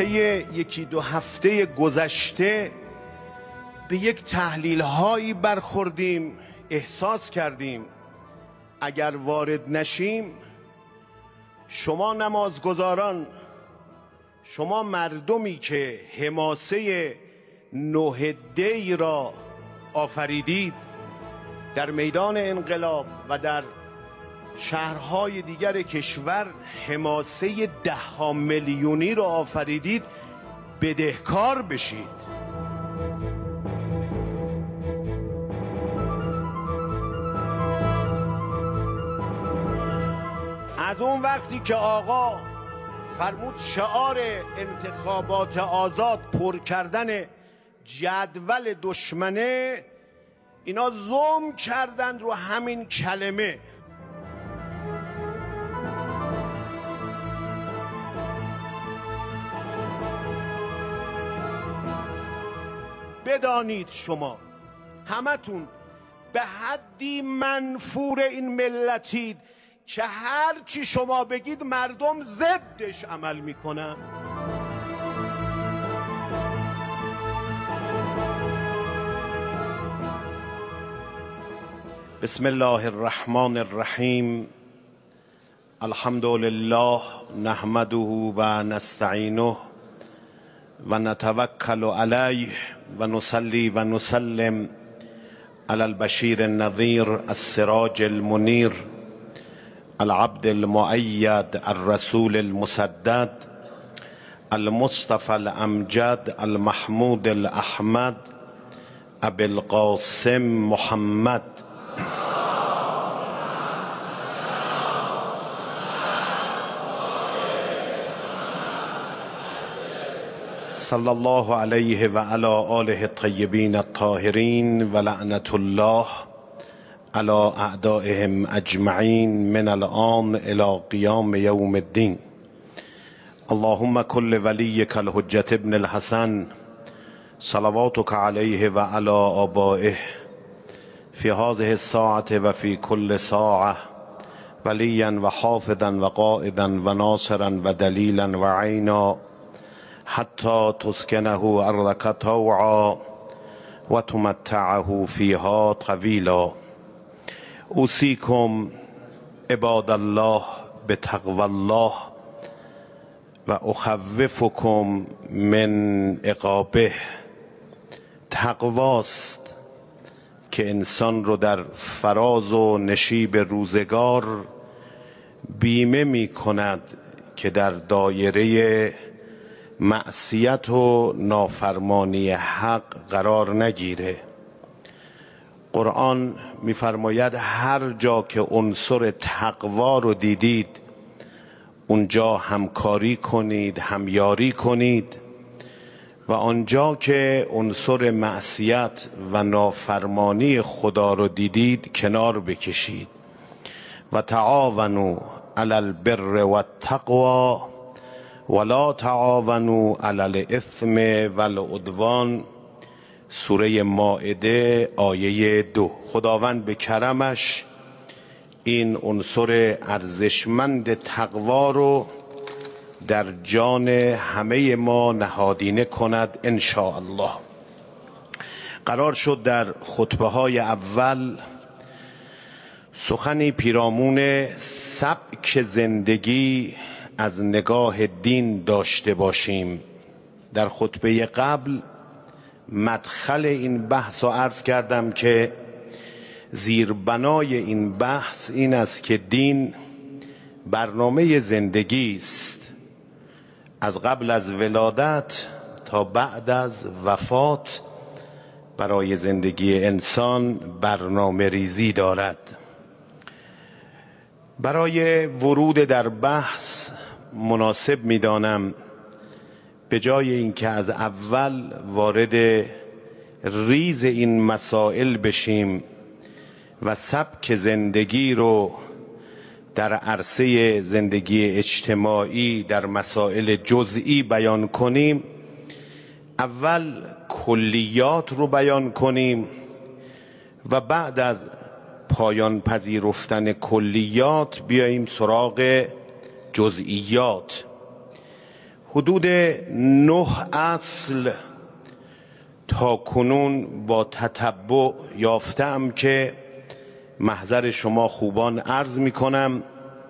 طی یکی دو هفته گذشته به یک تحلیل هایی برخوردیم، احساس کردیم اگر وارد نشیم، شما نمازگزاران، شما مردمی که حماسه 9 دی را آفریدید در میدان انقلاب و در شهرهای دیگر کشور، حماسه 10 میلیونی را آفریدید، بدهکار بشید. از اون وقتی که آقا فرمود شعار انتخابات آزاد پر کردن جدول دشمنه، اینا زوم کردند رو همین کلمه. بدانید شما همتون به حدی منفور این ملتید که هر چی شما بگید مردم ضدش عمل میکنن. بسم الله الرحمن الرحیم. الحمد لله نحمده و نستعینه و نتوکل علیه و نصلی و نسلم علی البشیر النذیر السراج المنیر العبد المؤید الرسول المسدد المصطفى الامجد المحمود الاحمد ابی القاسم محمد صلی الله علیه و علی آله الطیبین الطاهرین و لعنت الله علی اعدائهم اجمعین من الآن الی قیام یوم الدین. اللهم کل ولیک الحجة ابن الحسن صلواتک علیه و علی آبائه فی هذه الساعة و فی کل ساعة ولیا و حافظا و قائدا و ناصرا و دلیلا و عینا حتی تسکنه ارضک طوعا و تمتعه فیها طویلا. اوصیکم عباد الله بتقوی الله و اخوفکم من عقابه. تقواست که انسان رو در فراز و نشیب روزگار بیمه می کند که در دایره معصیت و نافرمانی حق قرار نگیره. قرآن می‌فرماید هر جا که عنصر تقوا رو دیدید اونجا همکاری کنید، همیاری کنید، و آنجا که عنصر معصیت و نافرمانی خدا رو دیدید کنار بکشید. و تعاونوا علی البر و التقوی ولا تعاونوا علی الاثم والعدوان. سوره مائده آیه 2. خداوند به کرمش این عنصر ارزشمند تقوا رو در جان همه ما نهادینه کند ان شاء الله. قرار شد در خطبه های اول سخنی پیرامون سبک زندگی از نگاه دین داشته باشیم. در خطبه قبل مدخل این بحث رو عرض کردم که زیربنای این بحث این است که دین برنامه زندگی است، از قبل از ولادت تا بعد از وفات برای زندگی انسان برنامه ریزی دارد. برای ورود در بحث مناسب می‌دانم به جای اینکه از اول وارد ریز این مسائل بشیم و سبک زندگی رو در عرصه زندگی اجتماعی در مسائل جزئی بیان کنیم، اول کلیات رو بیان کنیم و بعد از پایان پذیرفتن کلیات بیاییم سراغ جزئیات. حدود 9 اصل تا کنون با تتبع یافتم که محضر شما خوبان عرض می کنم.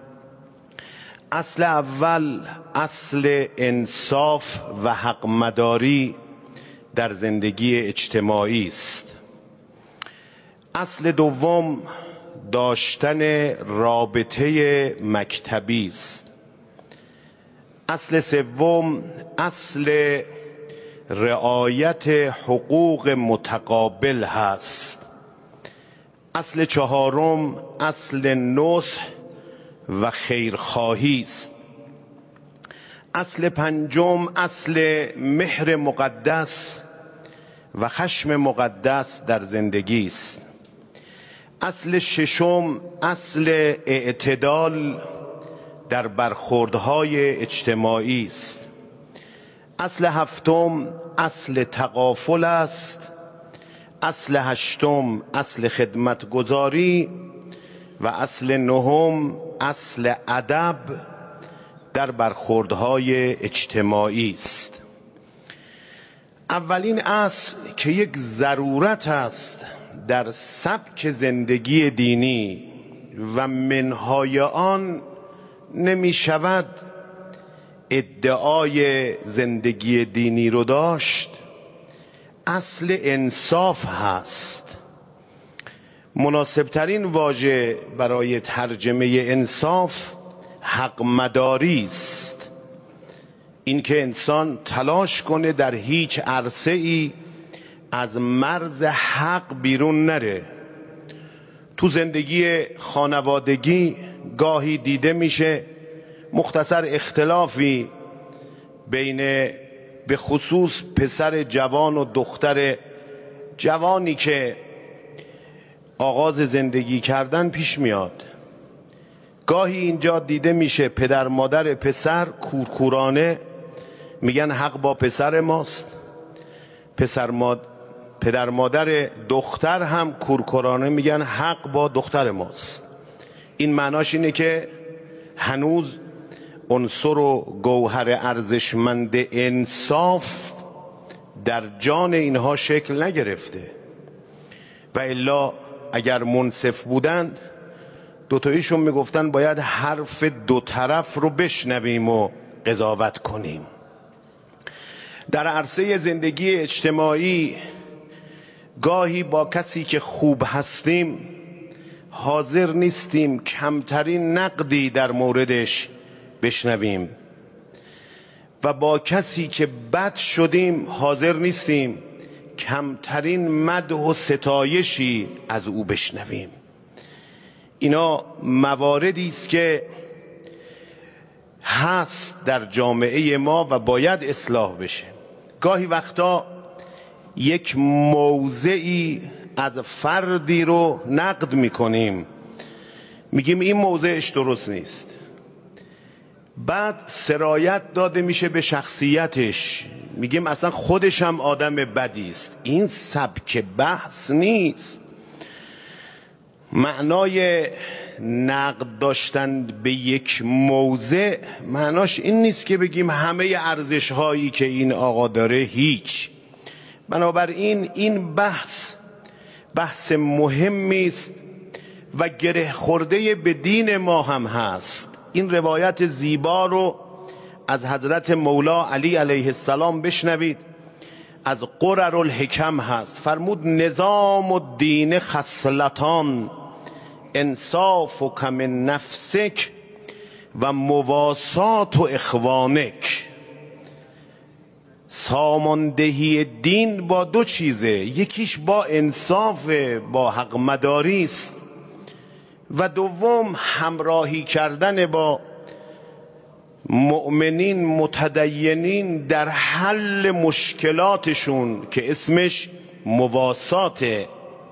اصل اول اصل انصاف و حق مداری در زندگی اجتماعی است. اصل دوم داشتن رابطه مکتبی است. اصل سوم اصل رعایت حقوق متقابل هست. اصل چهارم اصل نصح و خیرخواهی است. اصل پنجم اصل مهر مقدس و خشم مقدس در زندگی است. اصل ششم اصل اعتدال در برخوردهای اجتماعی است. اصل هفتم اصل تغافل است. اصل هشتم اصل خدمتگزاری و اصل نهم اصل ادب در برخوردهای اجتماعی است. اولین اصل که یک ضرورت است در سبک زندگی دینی و منهای آن نمی شود ادعای زندگی دینی رو داشت، اصل انصاف هست. مناسبترین واژه برای ترجمه انصاف حق مداری است. این که انسان تلاش کنه در هیچ عرصه ای از مرز حق بیرون نره. تو زندگی خانوادگی گاهی دیده میشه مختصر اختلافی بین به خصوص پسر جوان و دختر جوانی که آغاز زندگی کردن پیش میاد. گاهی اینجا دیده میشه پدر مادر پسر کورکورانه میگن حق با پسر ماست، پدر مادر دختر هم کورکورانه میگن حق با دختر ماست. این معناش اینه که هنوز عنصر و گوهر ارزشمند انصاف در جان اینها شکل نگرفته و الا اگر منصف بودن دوتاییشون میگفتن باید حرف دو طرف رو بشنویم و قضاوت کنیم. در عرصه زندگی اجتماعی گاهی با کسی که خوب هستیم حاضر نیستیم کمترین نقدی در موردش بشنویم و با کسی که بد شدیم حاضر نیستیم کمترین مدح و ستایشی از او بشنویم. اینا مواردی است که هست در جامعه ما و باید اصلاح بشه. گاهی وقتا یک موضعی از فردی رو نقد میکنیم، میگیم این موضعش درست نیست، بعد سرایت داده میشه به شخصیتش، میگیم اصلا خودش هم آدم بدی است. این سبک بحث نیست. معنای نقد داشتن به یک موضع معناش این نیست که بگیم همه ارزش هایی که این آقا داره هیچ. بنابراین این بحث مهمی است و گره خورده به دین ما هم هست. این روایت زیبا رو از حضرت مولا علی علیه السلام بشنوید، از قرر الحکم هست. فرمود نظام الدین خصلتان انصاف و کم نفسک و مواسات و اخوانک. ساماندهی دین با دو چیزه، یکیش با انصاف، با حق مداری است و دوم همراهی کردن با مؤمنین متدینین در حل مشکلاتشون که اسمش مواساته.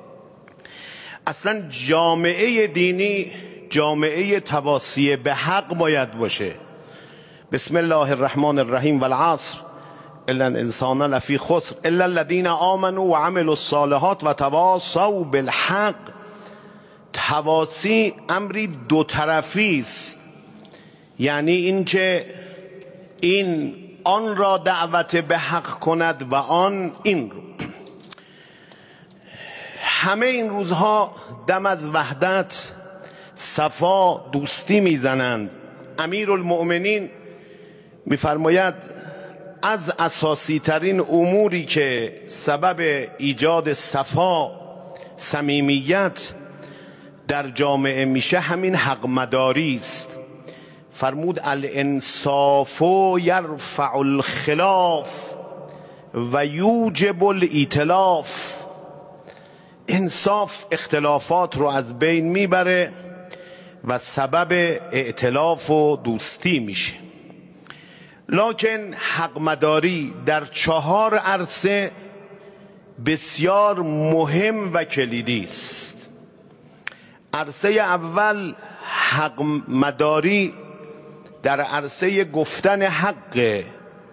اصلا جامعه دینی جامعه تواصی به حق باید باشه. بسم الله الرحمن الرحیم والعصر الا الانسان لفی خسر الا الذین آمنوا وعملوا الصالحات وتواصوا بالحق. تواصی امری دو طرفی است، یعنی این که این آن را دعوت به حق کند و آن این رو. همه این روزها دم از وحدت، صفا، دوستی میزنند. امیرالمؤمنین میفرماید از اساسی ترین اموری که سبب ایجاد صفا، صمیمیت در جامعه میشه همین حق مداری است. فرمود الانصاف یرفع الخلاف و یوجب الائتلاف. انصاف اختلافات رو از بین میبره و سبب ائتلاف و دوستی میشه. لکن حق مداری در 4 عرصه بسیار مهم و کلیدی است. عرصه اول حق مداری در عرصه گفتن حق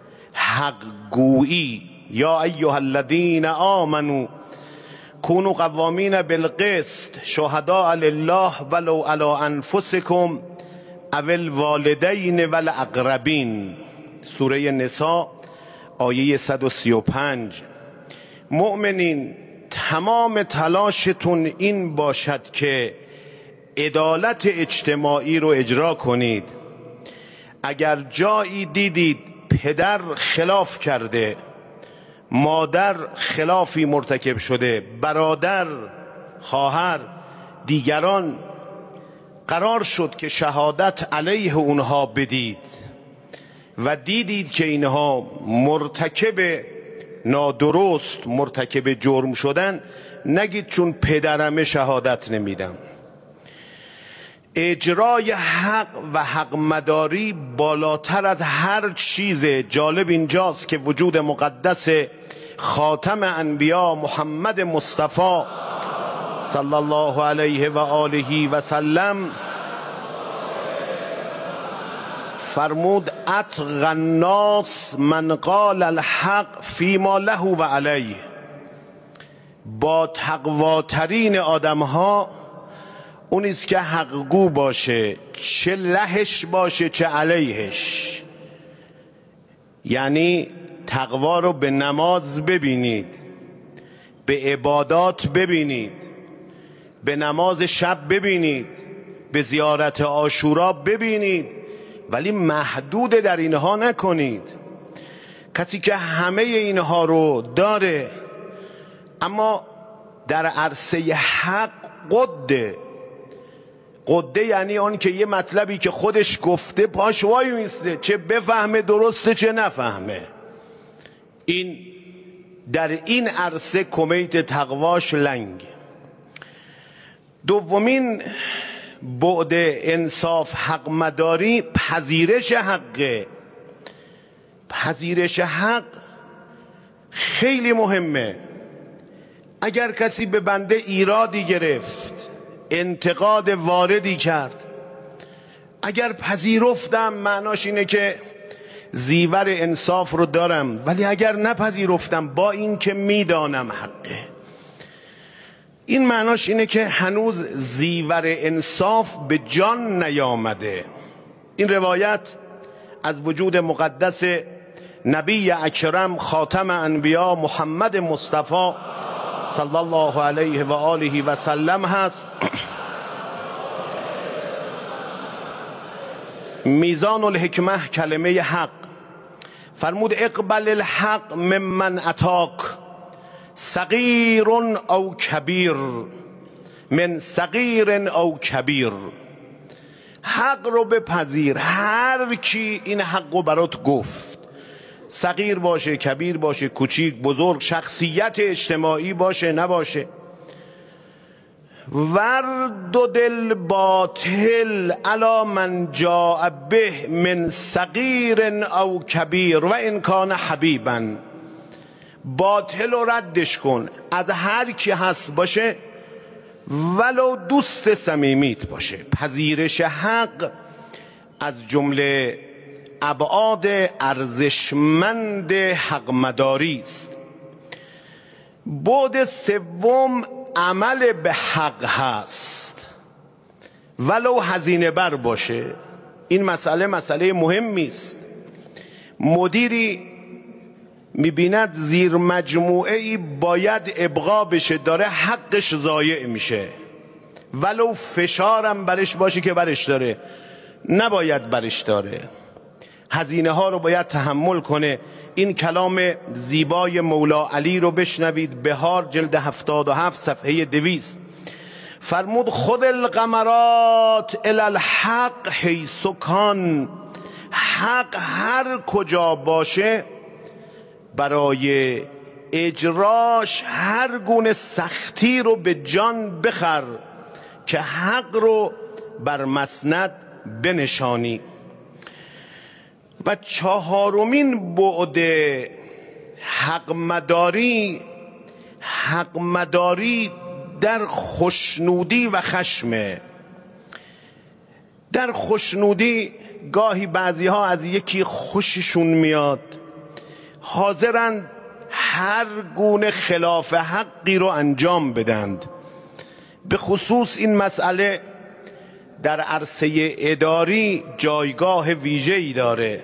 گویی. یا ایها الذین آمنوا کونوا قوامین بالقسط شهداء لله ولو علی انفسکم او الوالدین والاقربین. سوره نساء آیه 135. مؤمنین تمام تلاشتون این باشد که عدالت اجتماعی رو اجرا کنید. اگر جایی دیدید پدر خلاف کرده، مادر خلافی مرتکب شده، برادر، خواهر، دیگران، قرار شد که شهادت علیه اونها بدید و دیدید که اینها مرتکب نادرست، مرتکب جرم شدن، نگید چون پدرمه شهادت نمیدم. اجرای حق و حق مداری بالاتر از هر چیز. جالب اینجاست که وجود مقدس خاتم انبیا محمد مصطفی صلی الله علیه و آله و سلم فرمود اتقی الناس من قال الحق فیما له و علیه. با تقواترین آدمها اونیست که حقگو باشه، چه لهش باشه چه علیهش. یعنی تقوا رو به نماز ببینید، به عبادات ببینید، به نماز شب ببینید، به زیارت عاشورا ببینید، ولی محدود در اینها نکنید. کسی که همه اینها رو داره اما در عرصه حق قده یعنی آن که یه مطلبی که خودش گفته پاش وای میسته، چه بفهمه درسته چه نفهمه. این در این عرصه کمیت تقواش لنگ. دومین بعد انصاف حق مداری پذیرش حقه. پذیرش حق خیلی مهمه. اگر کسی به بنده ایرادی گرفت، انتقاد واردی کرد، اگر پذیرفتم معناش اینه که زیور انصاف رو دارم، ولی اگر نپذیرفتم با این که میدانم حقه، این معناش اینه که هنوز زیور انصاف به جان نیامده. این روایت از وجود مقدس نبی اکرم خاتم انبیا محمد مصطفی صلی الله علیه و آله و سلم هست. میزان الحکمه کلمه حق فرمود اقبل الحق ممن اتاک صغیر او کبیر من صغیر او کبیر. حق رو بپذیر، هر کی این حق رو برات گفت، صغیر باشه، کبیر باشه، کوچیک، بزرگ، شخصیت اجتماعی باشه نباشه. ورد الباطل علی من جاء به من صغیر او کبیر و ان کان حبیبا. باطل رو ردش کن، از هر کی هست باشه، ولو دوست صمیمیت باشه. پذیرش حق از جمله ابعاد ارزشمند حق مداری است. بعد سوم عمل به حق هست، ولو هزینه بر باشه. این مسئله مهمی است. مدیری میبیند زیر مجموعه‌ای باید ابقا بشه، داره حقش ضایع میشه، ولو فشارم برش باشه که برش داره، نباید برش داره، هزینه ها رو باید تحمل کنه. این کلام زیبای مولا علی رو بشنوید، بهار جلد 77 صفحه 200 فرمود خود القمرات الی الحق حیث کان، حق هر کجا باشه برای اجراش هر گونه سختی رو به جان بخر که حق رو بر مسند بنشانی. و چهارمین بعد حق مداری در خوشنودی و خشمه. در خوشنودی گاهی بعضی ها از یکی خوششون میاد، حاضرن هر گونه خلاف حقی رو انجام بدند. به خصوص این مسئله در عرصه اداری جایگاه ویژه‌ای داره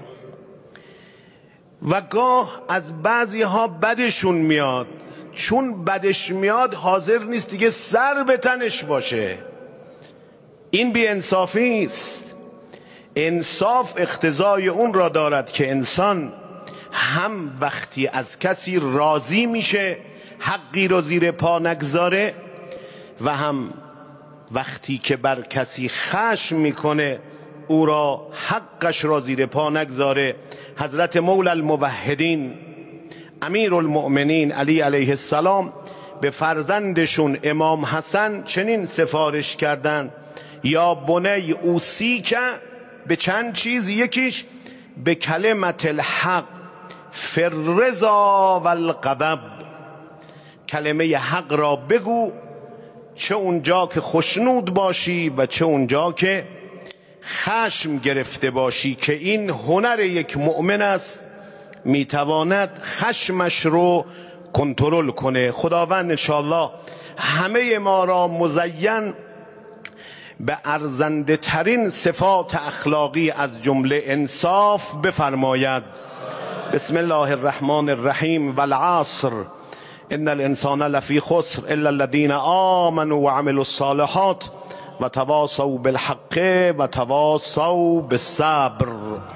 و گاه از بعضی ها بدشون میاد، چون بدش میاد حاضر نیست دیگه سر به تنش باشه. این بی انصافی است. انصاف اقتضای اون را دارد که انسان هم وقتی از کسی راضی میشه حقی رو زیر پا نگذاره و هم وقتی که بر کسی خشم میکنه او را حقش را زیر پا نگذاره. حضرت مولا الموحدین امیر المؤمنین علی علیه السلام به فرزندشون امام حسن چنین سفارش کردند: یا بنی اوصیک به چند چیز، یکیش به کلمت الحق فی الرضا و الغضب، کلمه حق را بگو چه اونجا که خوشنود باشی و چه اونجا که خشم گرفته باشی، که این هنر یک مؤمن است، میتواند خشمش رو کنترل کنه. خداوند انشاءالله همه ما را مزین به ارزنده ترین صفات اخلاقی از جمله انصاف بفرماید. بسم الله الرحمن الرحیم. والعصر ان الانسان لفی خسر الا الذین آمنوا وعملوا الصالحات وتواصوا بالحق وتواصوا بالصبر.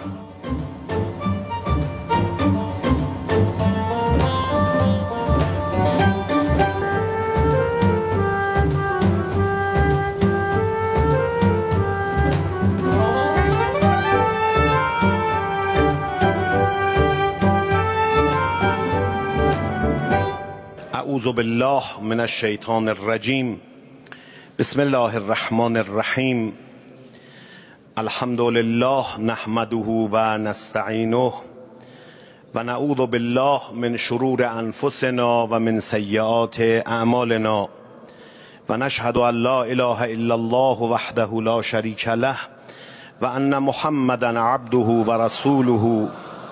اعوذ بالله من الشیطان الرجیم. بسم الله الرحمن الرحیم. الحمد لله نحمده و نستعینه و نعوذ بالله من شرور انفسنا و من سیئات اعمالنا و نشهد ان لا اله الا الله وحده لا شریک له و ان محمدا عبده و رسوله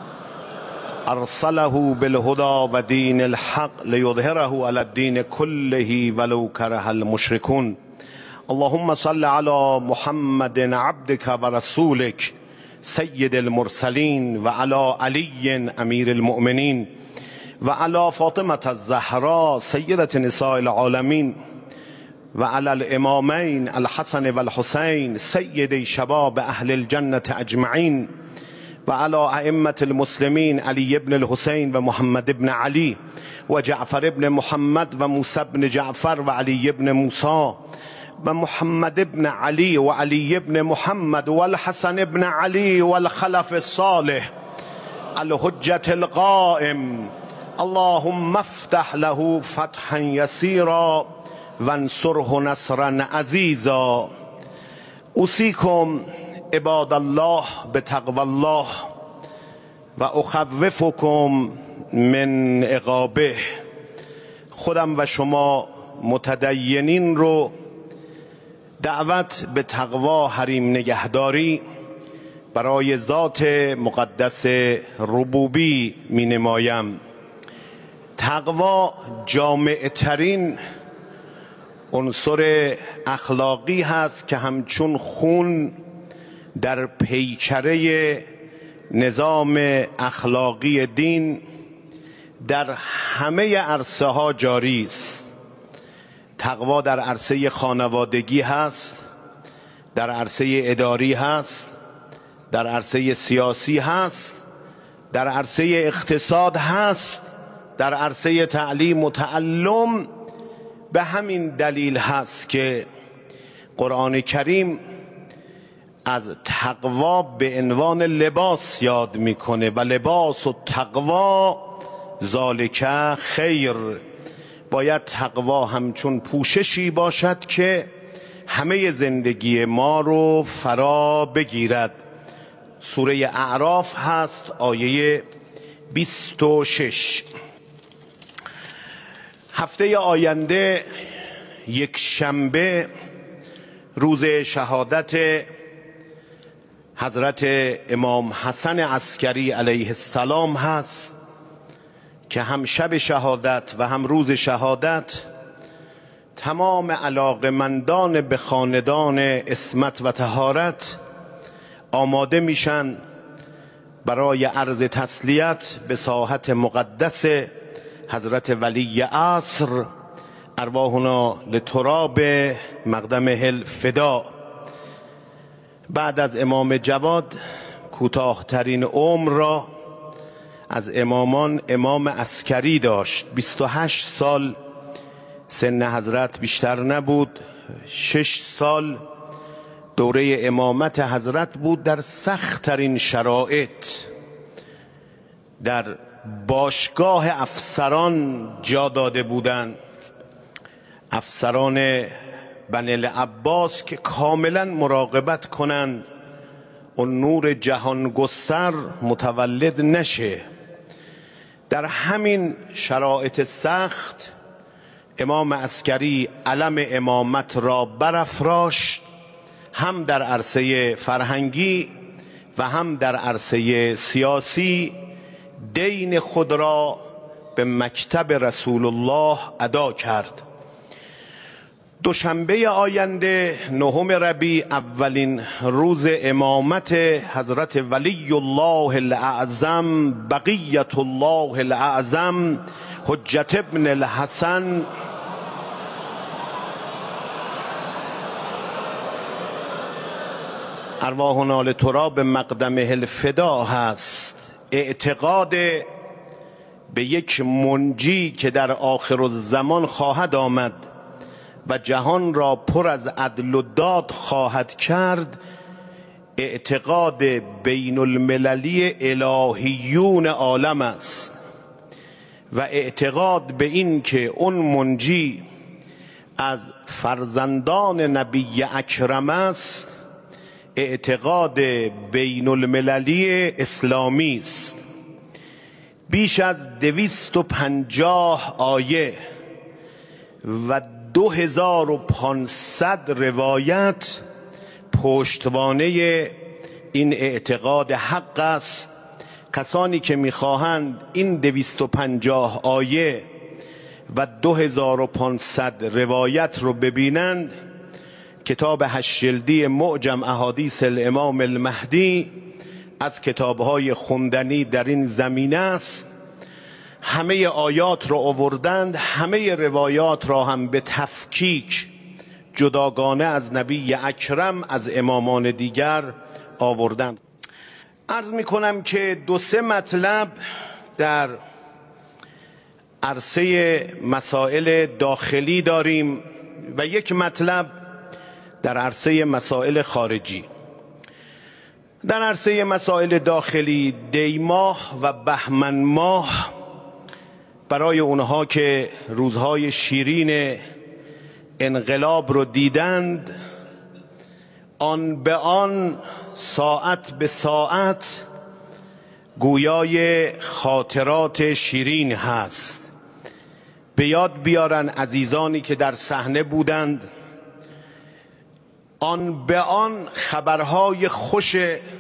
ارسله بالهدى و دین الحق لیظهره علی الدین كله ولو کره المشركون. اللهم صل على محمد عبدك و رسولك سید المرسلین و علی علی امیر المؤمنین و علی فاطمة الزهراء سیدة نساء العالمین و علی الامامین الحسن و الحسین سیدی شباب اهل الجنة اجمعین و علی ائمة المسلمین علی ابن الحسین و محمد ابن علی و جعفر ابن محمد و موسی ابن جعفر و علی ابن موسی و محمد ابن علی و علی ابن محمد و الحسن ابن علی و الخلف الصالح الحجة القائم. اللهم افتح له فتحا یسیرا وانصره نصرا عزیزا. اوصیکم عباد الله بتقوی الله و اخوفکم من عقابه. خودم و شما متدینین رو دعوت به تقوا حریم نگهداری برای ذات مقدس ربوبی می نمایم. تقوا جامع ترین عنصر اخلاقی هست که همچون خون در پیکره نظام اخلاقی دین در همه عرصه ها جاری است. تقوا در عرصه خانوادگی هست، در عرصه اداری هست، در عرصه سیاسی هست، در عرصه اقتصاد هست، در عرصه تعلیم و تعلم. به همین دلیل هست که قرآن کریم از تقوا به عنوان لباس یاد میکنه و لباس و تقوا ذالک خیر. باید تقوا همچون پوششی باشد که همه زندگی ما رو فرا بگیرد. سوره اعراف هست، آیه 26. هفته آینده یک شنبه روز شهادت حضرت امام حسن عسکری علیه السلام هست که هم شب شهادت و هم روز شهادت تمام علاقمندان به خاندان عصمت و طهارت آماده میشن برای عرض تسلیت به ساحت مقدس حضرت ولی عصر، ارواحنا لتراب مقدمه الفدا. بعد از امام جواد کوتاه‌ترین عمر را از امامان امام عسکری داشت. 28 سال سن حضرت بیشتر نبود. 6 سال دوره امامت حضرت بود در سخت‌ترین شرایط. در باشگاه افسران جا داده بودند، افسران بنی العباس که کاملا مراقبت کنند و نور جهان گستر متولد نشه. در همین شرایط سخت امام عسکری علم امامت را برافراشت، هم در عرصه فرهنگی و هم در عرصه سیاسی دین خود را به مکتب رسول الله ادا کرد. دوشنبه آینده 9 ربیع، اولین روز امامت حضرت ولی الله الاعظم بقیت الله الاعظم حجت ابن الحسن ارواحنا لتراب مقدمه الفدا هست. اعتقاد به یک منجی که در آخر الزمان خواهد آمد و جهان را پر از عدل و داد خواهد کرد، اعتقاد بین المللی الهیون عالم است و اعتقاد به این که اون منجی از فرزندان نبی اکرم است اعتقاد بین المللی اسلامی است. بیش از 250 آیه و 2500 روایت پشتوانه این اعتقاد حق است. کسانی که میخواهند این 250 آیه و 2500 روایت رو ببینند، کتاب 8 جلدی معجم احادیث الامام المهدی از کتابهای خوندنی در این زمینه است. همه آیات را آوردند، همه روایات را هم به تفکیک جداگانه از نبی اکرم از امامان دیگر آوردند. عرض می کنم که 2-3 مطلب در عرصه مسائل داخلی داریم و یک مطلب در عرصه مسائل خارجی. در عرصه مسائل داخلی دیماه و بهمن ماه برای اونها که روزهای شیرین انقلاب رو دیدند، آن به آن ساعت به ساعت گویای خاطرات شیرین هست. به یاد بیارن عزیزانی که در صحنه بودند، آن به آن خبرهای خوش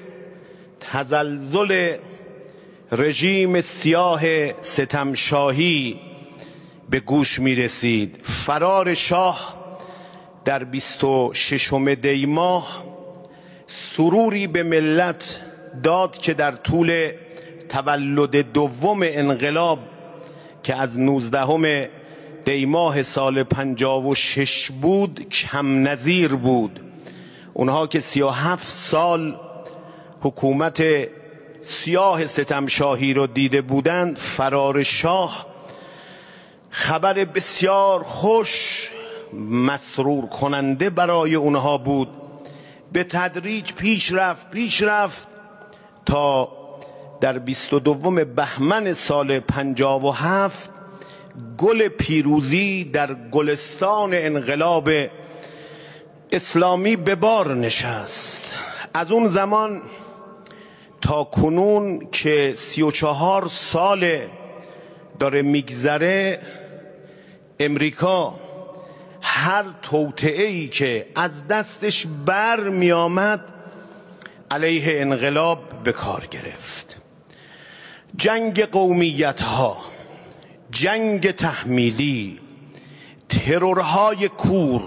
تزلزل رژیم سیاه ستمشاهی به گوش می رسید. فرار شاه در 26 دی ماه سروری به ملت داد که در طول تولد دوم انقلاب که از 19 دی ماه سال 56 بود کم نظیر بود. اونها که 37 سال حکومت سیاه ستمشاهی رو دیده بودند، فرار شاه خبر بسیار خوش مسرور کننده برای اونها بود. به تدریج پیش رفت تا در 22 بهمن سال 57 گل پیروزی در گلستان انقلاب اسلامی به بار نشست. از اون زمان تا کنون که 34 سال داره میگذره، امریکا هر توطئه‌ای که از دستش بر می آمد علیه انقلاب به کار گرفت. جنگ قومیت ها، جنگ تحمیلی، ترورهای کور،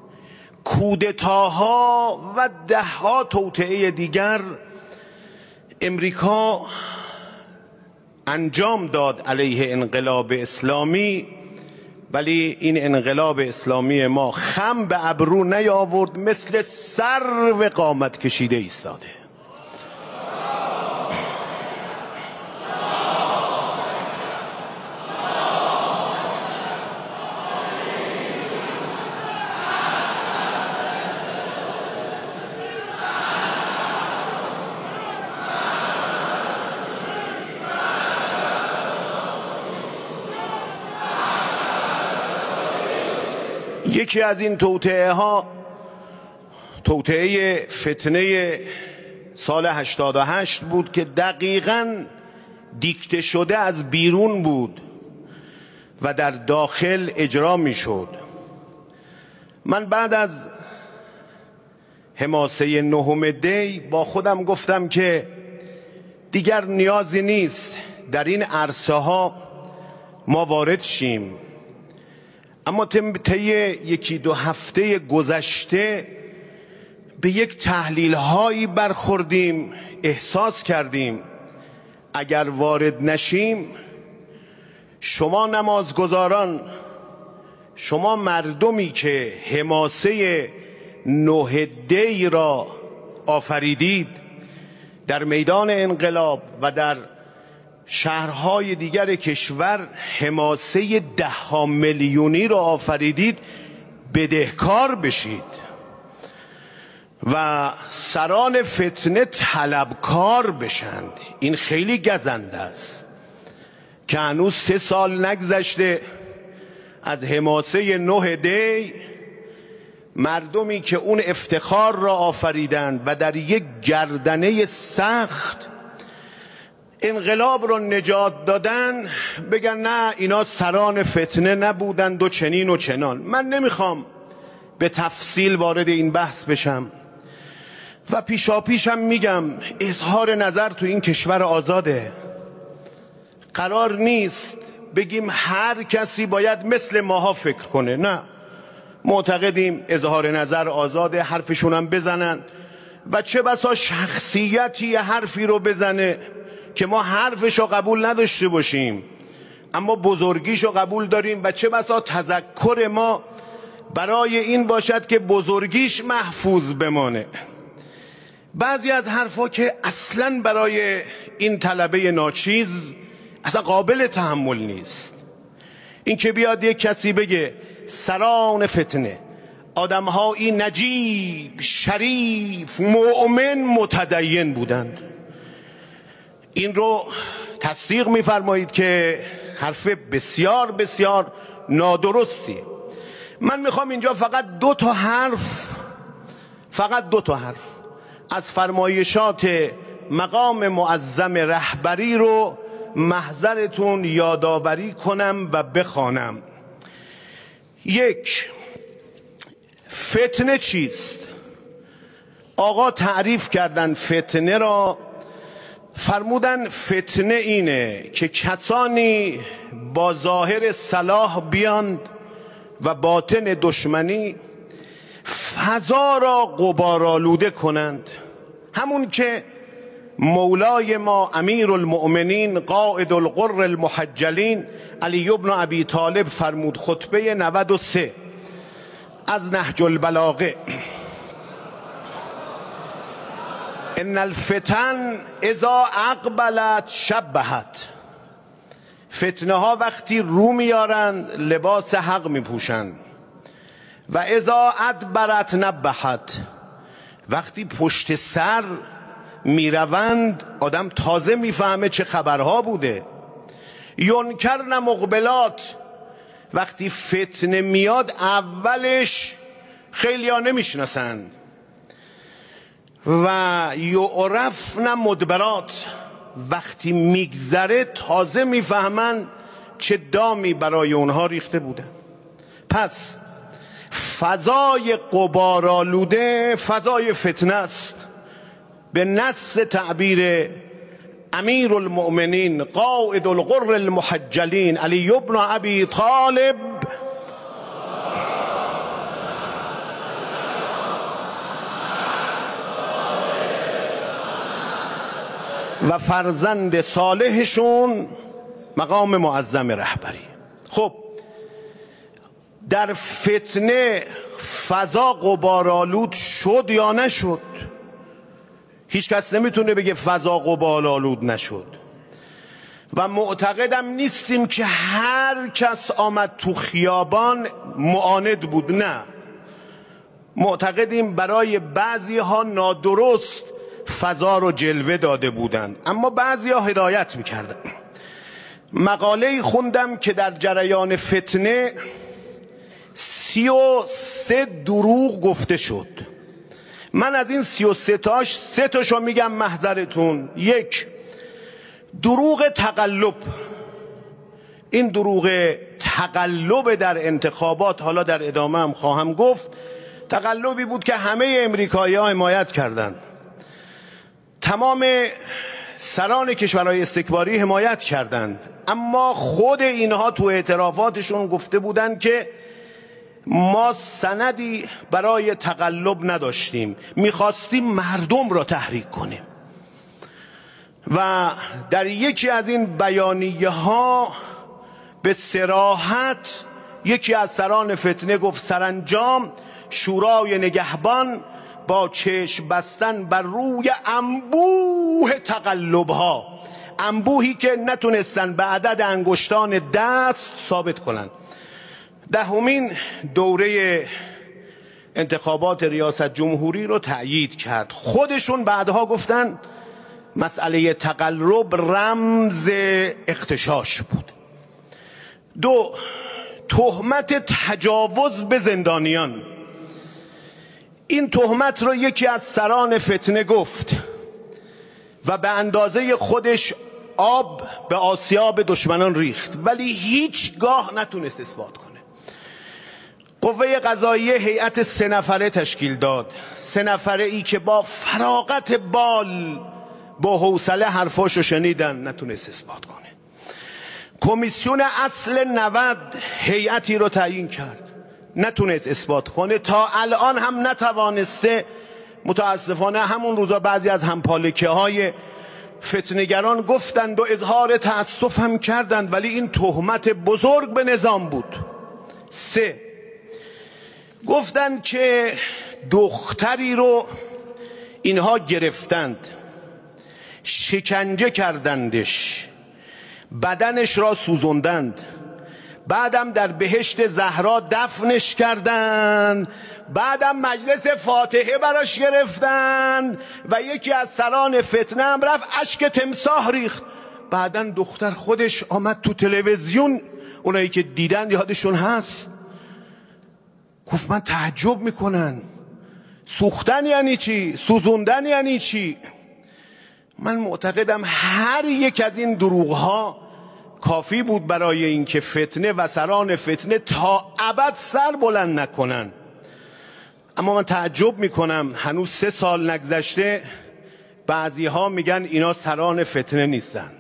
کودتاها و دهها توطئه دیگر امریکا انجام داد علیه انقلاب اسلامی، ولی این انقلاب اسلامی ما خم به ابرو نیاورد، مثل سرو قامت کشیده ایستاده. یکی از این توطئه ها توطئه فتنه سال 88 بود که دقیقاً دیکته شده از بیرون بود و در داخل اجرا می شد. من بعد از حماسه 9 دی با خودم گفتم که دیگر نیازی نیست در این عرصه ها ما وارد شیم، اما طی یکی دو هفته گذشته به یک تحلیل هایی برخوردیم، احساس کردیم اگر وارد نشیم، شما نمازگزاران، شما مردمی که حماسه 9 دی را آفریدید در میدان انقلاب و در شهرهای دیگر کشور، حماسه 10 میلیونی را آفریدید، بدهکار بشید و سران فتنه طلبکار بشند. این خیلی گزنده است که هنوز 3 سال نگذشته از حماسه 9 دی، مردمی که اون افتخار را آفریدند و در یک گردنه سخت انقلاب رو نجات دادن، بگن نه اینا سران فتنه نبودند و چنین و چنان. من نمیخوام به تفصیل وارد این بحث بشم و پیشاپیشم میگم اظهار نظر تو این کشور آزاده. قرار نیست بگیم هر کسی باید مثل ماها فکر کنه، نه، معتقدیم اظهار نظر آزاده، حرفشون هم بزنن و چه بسا شخصیتی حرفی رو بزنه که ما حرفشو قبول نداشته باشیم اما بزرگیشو قبول داریم و چه بسا تذکر ما برای این باشد که بزرگیش محفوظ بمانه. بعضی از حرفا که اصلا برای این طلبه ناچیز اصلا قابل تحمل نیست. این که بیاد یک کسی بگه سران فتنه آدمهایی نجیب، شریف، مؤمن، متدین بودند، این رو تصدیق میفرمایید که حرف بسیار بسیار نادرستیه. من میخوام اینجا فقط 2 تا حرف از فرمایشات مقام معظم رهبری رو محضرتون یادآوری کنم و بخوانم. 1. فتنه چیست؟ آقا تعریف کردن فتنه را، فرمودن فتنه اینه که کسانی با ظاهر صلاح بیاند و باطن دشمنی فضا را غبارآلوده کنند. همون که مولای ما امیر المؤمنین قائد الغر المحجلین علی بن ابی طالب فرمود، خطبه 93 از نهج البلاغه: ان الفتن اذا اقبلت شبهت. فتنه ها وقتی رو میارن لباس حق میپوشن. و اذا ادبرت نبهت. وقتی پشت سر میروند آدم تازه میفهمه چه خبرها بوده. ینکرن مقبلات. وقتی فتنه میاد اولش خیلی ها نمیشناسن. و یعرفن مدبرات. وقتی میگذره تازه میفهمن چه دامی برای اونها ریخته بوده. پس فضای غبارآلوده فضای فتنه است. به نص تعبیر امیر المؤمنین قائد الغر المحجلین علی بن ابی طالب و فرزند صالحشون مقام معظم رهبری. خب در فتنه فضا غبارآلود شد یا نشد؟ هیچ کس نمیتونه بگه فضا غبارآلود نشد. و معتقدم نیستیم که هر کس آمد تو خیابان معاند بود، نه. معتقدیم برای بعضی ها نادرست فضا رو جلوه داده بودند، اما بعضی ها هدایت میکردن. مقاله‌ای خوندم که در جریان فتنه 33 دروغ گفته شد. من از این 33 تاش 3 تاشو میگم محضرتون. 1 دروغ تقلب. این دروغ تقلب در انتخابات، حالا در ادامه هم خواهم گفت، تقلبی بود که همه امریکایی‌ها حمایت کردند. تمام سران کشورهای استکباری حمایت کردند، اما خود اینها تو اعترافاتشون گفته بودند که ما سندی برای تقلب نداشتیم، میخواستیم مردم را تحریک کنیم. و در یکی از این بیانیه ها به صراحت یکی از سران فتنه گفت سرانجام شورای نگهبان با چشم بستن بر روی انبوه تقلبها، انبوهی که نتونستن به عدد انگشتان دست ثابت کنن، 10مین دوره انتخابات ریاست جمهوری رو تأیید کرد. خودشون بعدها گفتن مسئله تقلب رمز اغتشاش بود. 2 تهمت تجاوز به زندانیان. این تهمت رو یکی از سران فتنه گفت و به اندازه خودش آب به آسیاب دشمنان ریخت، ولی هیچگاه نتونست اثبات کنه. قوه قضاییه هیئت 3 نفره تشکیل داد، 3 نفره ای که با فراغت بال با حوصله حرفاشو شنیدن، نتونست اثبات کنه. کمیسیون اصل 90 هیئتی رو تعیین کرد، نتونست اثبات کنه. تا الان هم نتوانسته. متاسفانه همون روزا بعضی از همپالکه های فتنگران گفتند و اظهار تأسف هم کردند، ولی این تهمت بزرگ به نظام بود. 3 گفتند که دختری رو اینها گرفتند، شکنجه کردندش، بدنش را سوزوندند، بعدم در بهشت زهرا دفنش کردند، بعدم مجلس فاتحه براش گرفتن و یکی از سران فتنه هم رفت اشک تمساح ریخت. بعدن دختر خودش آمد تو تلویزیون، اونایی که دیدن یادشون هست، گفت من تعجب میکنن سوختن یعنی چی؟ سوزوندن یعنی چی؟ من معتقدم هر یک از این دروغ ها کافی بود برای اینکه فتنه و سران فتنه تا ابد سر بلند نکنن. اما من تعجب میکنم هنوز 3 سال نگذشته بعضی ها میگن اینا سران فتنه نیستن.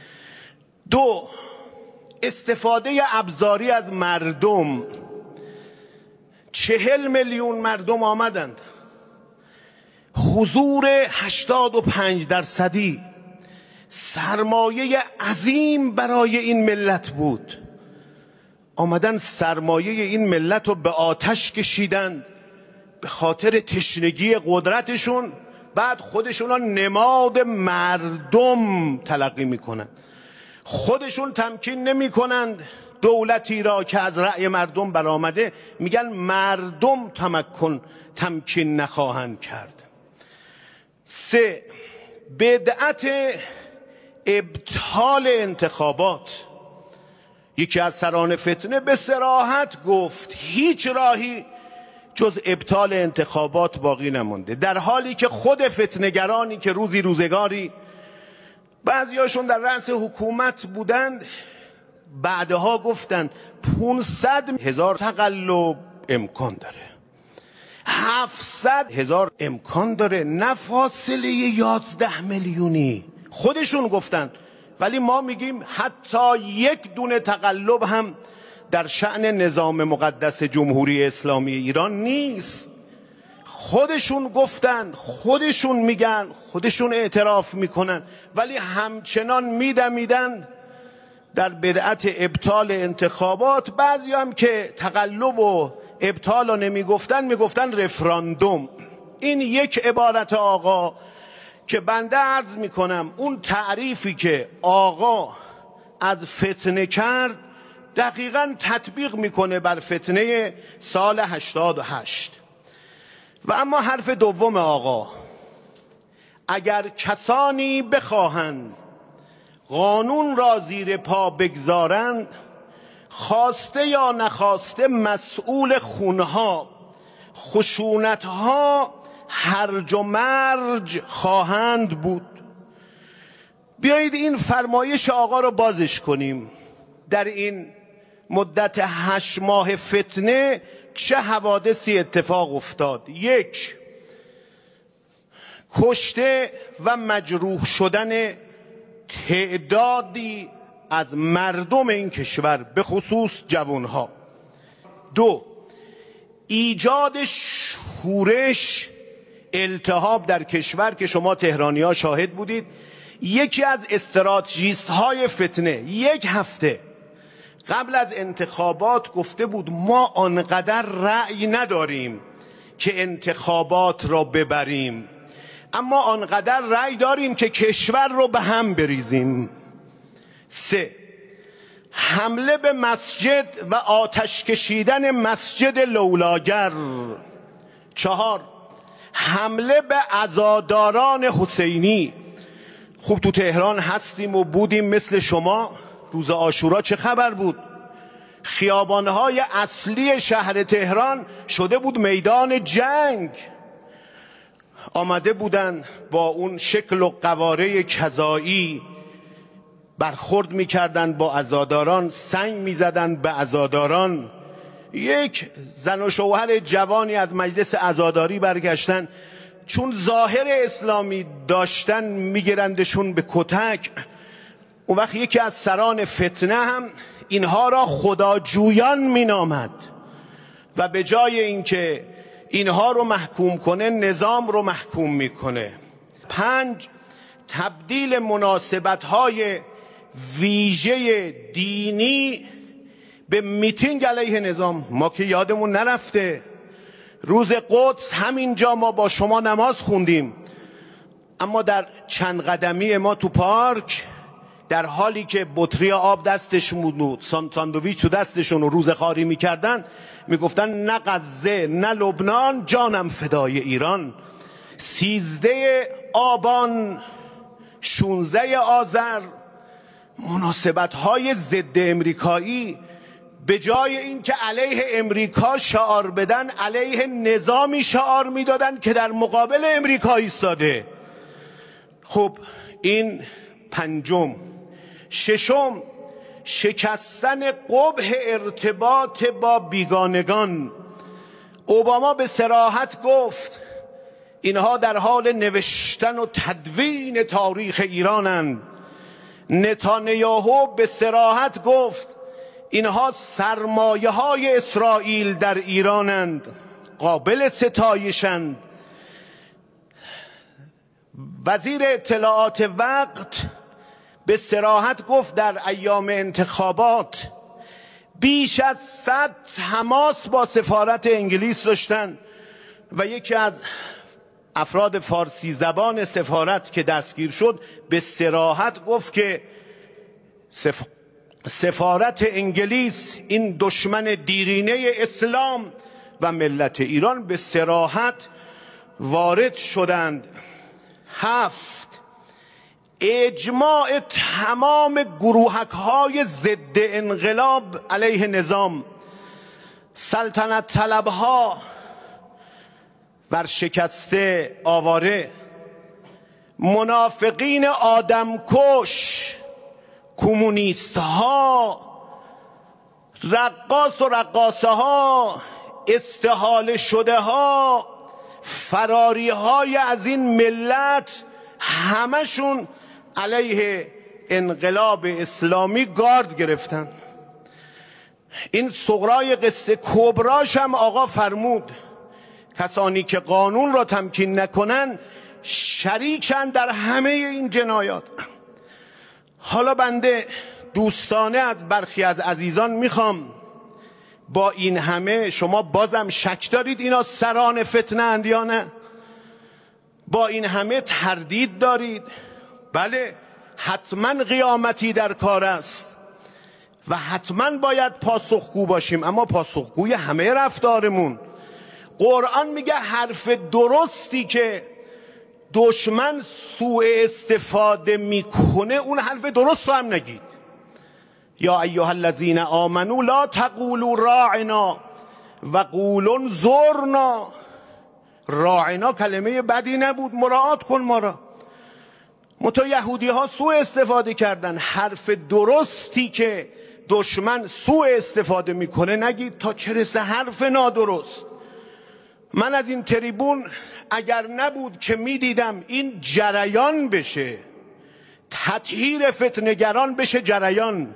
2 استفاده ابزاری از مردم. 40 میلیون مردم آمدند. حضور 85% سرمایه عظیم برای این ملت بود. آمدن سرمایه این ملت رو به آتش کشیدند به خاطر تشنگی قدرتشون. بعد خودشون نماد مردم تلقی میکنن، خودشون تمکین نمی کنند دولتی را که از رأی مردم برآمده، میگن مردم تمکین نخواهند کرد. 3. بدعت ابطال انتخابات. یکی از سران فتنه به صراحت گفت هیچ راهی جز ابطال انتخابات باقی نمونده، در حالی که خود فتنه‌گرانی که روزی روزگاری بعضیاشون در رأس حکومت بودند بعدها گفتند 500,000 تقلب امکان داره، 700,000 امکان داره، نه فاصله 11 میلیونی. خودشون گفتند. ولی ما میگیم حتی یک دونه تقلب هم در شأن نظام مقدس جمهوری اسلامی ایران نیست. خودشون گفتند، خودشون میگن، خودشون اعتراف میکنن، ولی همچنان میدمیدن در بدعت ابطال انتخابات. بعضی هم که تقلب و ابطال رو نمیگفتن، میگفتن رفراندوم. این یک عبارت آقا که بنده عرض میکنم اون تعریفی که آقا از فتنه کرد دقیقاً تطبیق میکنه بر فتنه سال 88. و اما حرف دوم آقا، اگر کسانی بخواهند قانون را زیر پا بگذارند، خواسته یا نخواسته مسئول خونها، خشونتها، هرج و مرج خواهند بود. بیایید این فرمایش آقا رو بازش کنیم. در این مدت 8 ماه فتنه چه حوادثی اتفاق افتاد؟ 1. کشته و مجروح شدن تعدادی از مردم این کشور، به خصوص جوانها. 2. ایجاد شورش، التهاب در کشور که شما تهرانی ها شاهد بودید. یکی از استراتژیست های فتنه 1 هفته قبل از انتخابات گفته بود ما آنقدر رأی نداریم که انتخابات را ببریم، اما آنقدر رأی داریم که کشور رو به هم بریزیم. 3. حمله به مسجد و آتش کشیدن مسجد لولاگر. 4. حمله به عزاداران حسینی. خوب تو تهران هستیم و بودیم مثل شما. روز عاشورا چه خبر بود؟ خیابانهای اصلی شهر تهران شده بود میدان جنگ. آمده بودن با اون شکل و قواره کذایی برخورد میکردن با عزاداران، سنگ میزدن به عزاداران. یک زن و شوهر جوانی از مجلس عزاداری برگشتن، چون ظاهر اسلامی داشتن میگیرندشون به کتک. اون وقت یکی از سران فتنه هم اینها را خداجویان مینامد و به جای اینکه اینها رو محکوم کنه نظام رو محکوم میکنه. 5. تبدیل مناسبت‌های ویژه دینی به میتینگ علیه نظام. ما که یادمون نرفته روز قدس همینجا ما با شما نماز خوندیم، اما در چند قدمی ما تو پارک در حالی که بطری آب دستشون بود، ساندویچ تو دستشون رو روزه خواری میکردن، میگفتن نه غزه نه لبنان، جانم فدای ایران. 13 آبان، 16 آذر، مناسبت‌های ضد امریکایی، به جای اینکه علیه امریکا شعار بدن علیه نظامی شعار میدادن که در مقابل امریکا ایستاده. خب این 5. 6. شکستن قبح ارتباط با بیگانگان. اوباما به صراحت گفت اینها در حال نوشتن و تدوین تاریخ ایرانند. نتانیاهو به صراحت گفت اینها سرمایه های اسرائیل در ایرانند، قابل ستایشند. وزیر اطلاعات وقت به صراحت گفت در ایام انتخابات بیش از 100 تماس با سفارت انگلیس داشتن و یکی از افراد فارسی زبان سفارت که دستگیر شد به صراحت گفت که سفارت انگلیس، این دشمن دیرینه اسلام و ملت ایران، به صراحت وارد شدند. 7. اجماع تمام گروهک‌های ضد انقلاب علیه نظام، سلطنت طلبها، ورشکسته آواره، منافقین آدمکش، کمونیست ها، رقاص و رقاصه ها، استحاله شده ها، فراری های از این ملت، همشون علیه انقلاب اسلامی گارد گرفتن. این صغرای قصه کبراش هم آقا فرمود کسانی که قانون را تمکین نکنن شریکن در همه این جنایات. حالا بنده دوستانه از برخی از عزیزان میخوام، با این همه شما بازم شک دارید اینا سران فتنه اند یا نه؟ با این همه تردید دارید؟ بله، حتما قیامتی در کار است و حتما باید پاسخگو باشیم، اما پاسخگوی همه رفتارمون. قرآن میگه حرف درستی که دشمن سوء استفاده میکنه اون حرف درست رو هم نگید. یا ایها الذین آمنوا لا تقولوا راعنا و قولوا انظرنا. راعنا کلمه بدی نبود، مراعات کن ما را. یهودی ها سوء استفاده کردن، حرف درستی که دشمن سوء استفاده میکنه نگید تا چه رسه حرف نادرست. من از این تریبون اگر نبود که میدیدم این جریان بشه، تطهیر فتنگران بشه جریان،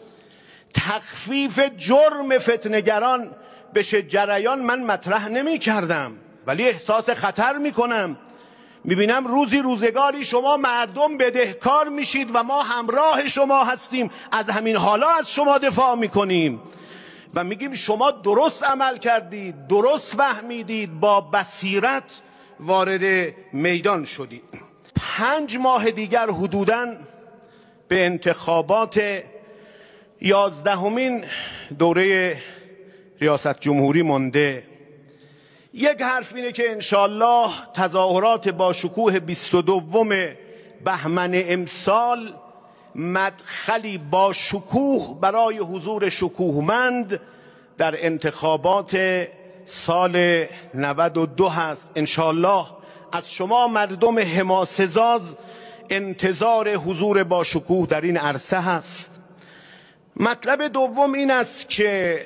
تخفیف جرم فتنگران بشه جریان، من مطرح نمی کردم. ولی احساس خطر می کنم، می بینم روزی روزگاری شما مردم بدهکار میشید و ما همراه شما هستیم، از همین حالا از شما دفاع می کنیم و میگیم شما درست عمل کردید، درست فهمیدید، با بصیرت وارد میدان شدید. 5 ماه دیگر حدوداً به انتخابات 11مین دوره ریاست جمهوری مونده. یک حرف اینه که انشالله تظاهرات با شکوه 22 بهمن امسال مدخلی با شکوه برای حضور شکوهمند در انتخابات سال 92 هست. انشالله از شما مردم حماسه‌زاز انتظار حضور با شکوه در این عرصه هست. مطلب دوم این است که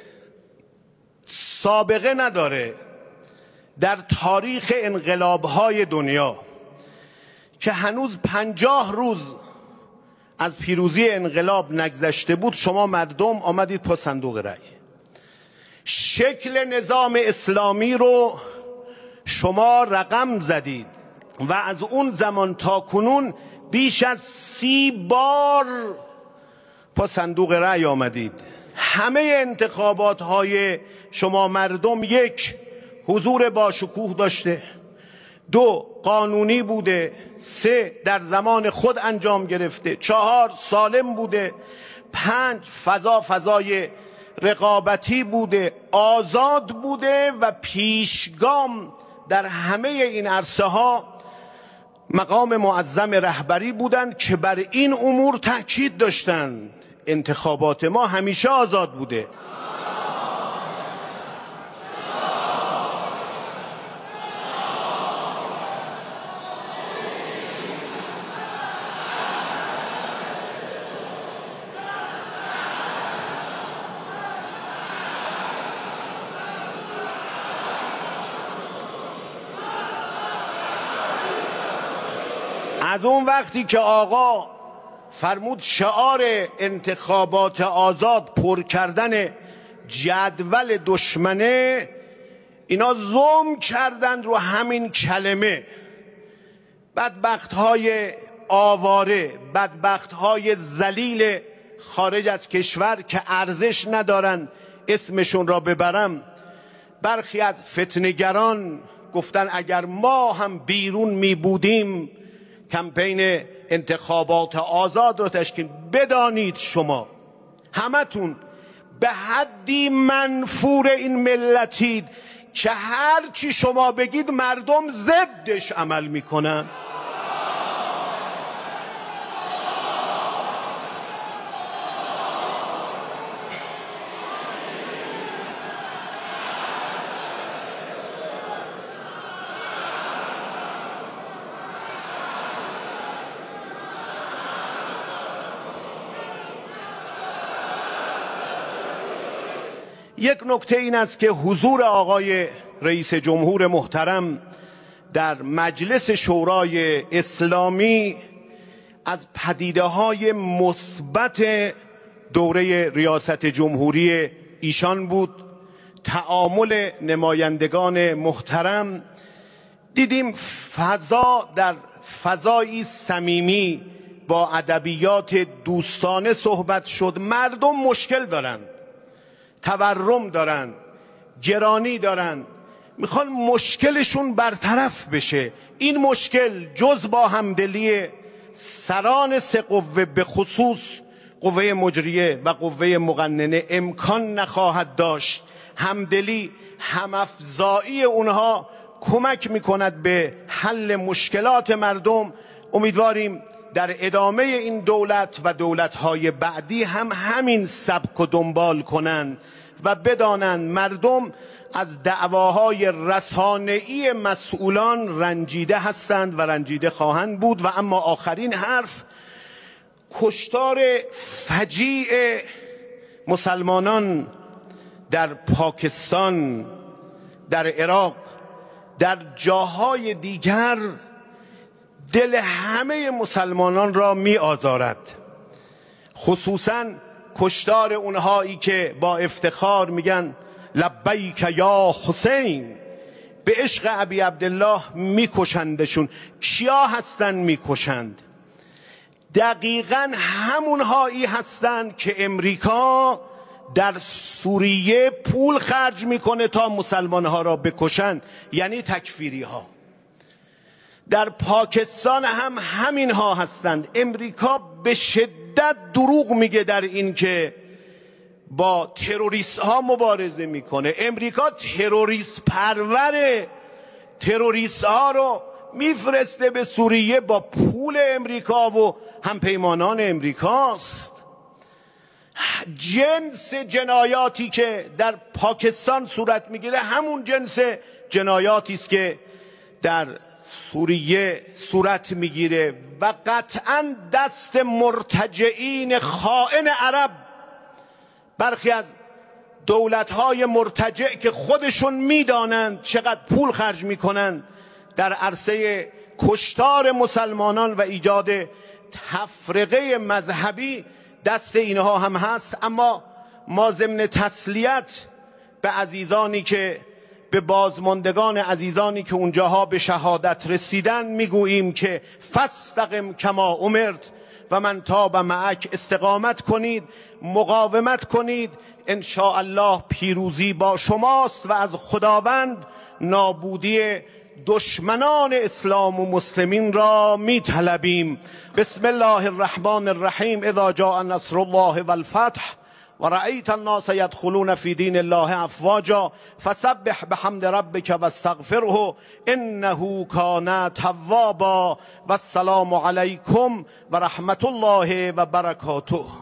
سابقه نداره در تاریخ انقلاب‌های دنیا که هنوز 50 روز از پیروزی انقلاب نگذشته بود شما مردم آمدید پا صندوق رأی. شکل نظام اسلامی رو شما رقم زدید و از اون زمان تا کنون بیش از 30 بار پا صندوق رأی آمدید. همه انتخابات های شما مردم 1 حضور با شکوه داشته، 2 قانونی بوده، 3 در زمان خود انجام گرفته، 4 سالم بوده، 5 فضای رقابتی بوده، آزاد بوده و پیشگام در همه این عرصه ها مقام معظم رهبری بودند که بر این امور تأکید داشتند. انتخابات ما همیشه آزاد بوده. از اون وقتی که آقا فرمود شعار انتخابات آزاد پر کردن جدول دشمنه، اینا زوم کردن رو همین کلمه. بدبخت‌های آواره، بدبخت‌های ذلیل خارج از کشور که ارزش ندارن اسمشون را ببرم، برخی از فتنه‌گران گفتن اگر ما هم بیرون می بودیم کمپین انتخابات آزاد رو تشکیل. بدانید شما همتون به حدی منفور این ملتید که هر چی شما بگید مردم ضدش عمل میکنن. یک نکته این است که حضور آقای رئیس جمهور محترم در مجلس شورای اسلامی از پدیده‌های مثبت دوره ریاست جمهوری ایشان بود. تعامل نمایندگان محترم دیدیم فضا در فضایی صمیمی با ادبیات دوستانه صحبت شد. مردم مشکل دارن، تورم دارن، گرانی دارن، میخوان مشکلشون برطرف بشه. این مشکل جز با همدلی سران سه قوه به خصوص قوه مجریه و قوه مقننه امکان نخواهد داشت. همدلی، همافزایی اونها کمک میکند به حل مشکلات مردم. امیدواریم در ادامه این دولت و دولت‌های بعدی هم همین سبک و دنبال کنند و بدانند مردم از دعواهای رسانه‌ای مسئولان رنجیده هستند و رنجیده خواهند بود. و اما آخرین حرف، کشتار فجیع مسلمانان در پاکستان، در عراق، در جاهای دیگر دل همه مسلمانان را می آزارد، خصوصا کشتار اونهایی که با افتخار میگن لبیک یا حسین، به عشق ابی عبدالله میکشندشون. کیا هستن میکشند؟ دقیقا همونهایی هستند که امریکا در سوریه پول خرج میکنه تا مسلمانها را بکشند، یعنی تکفیری ها. در پاکستان هم همین ها هستند. امریکا به شدت دروغ میگه در این که با تروریست ها مبارزه میکنه. امریکا تروریست پروره، تروریست ها رو میفرسته به سوریه با پول امریکا و همپیمانان امریکاست. جنس جنایاتی که در پاکستان صورت میگیره همون جنس جنایاتی است که در سوریه صورت میگیره و قطعا دست مرتجعین خائن عرب، برخی از دولت‌های مرتجع که خودشون میدانند چقدر پول خرج میکنند در عرصه کشتار مسلمانان و ایجاد تفرقه مذهبی، دست اینها هم هست. اما ما ضمن تسلیت به عزیزانی که به بازماندگان عزیزانی که اونجاها به شهادت رسیدن میگوییم که فاستقم کما امرت و من تاب معک، استقامت کنید، مقاومت کنید، ان شاء الله پیروزی با شماست و از خداوند نابودی دشمنان اسلام و مسلمین را میطلبیم. بسم الله الرحمن الرحیم. اذا جاء نصر الله والفتح و رأیت الناس يدخلون في دین الله افواجا فسبح بحمد ربک واستغفره انه کان توابا. و السلام علیکم و رحمت الله و برکاته.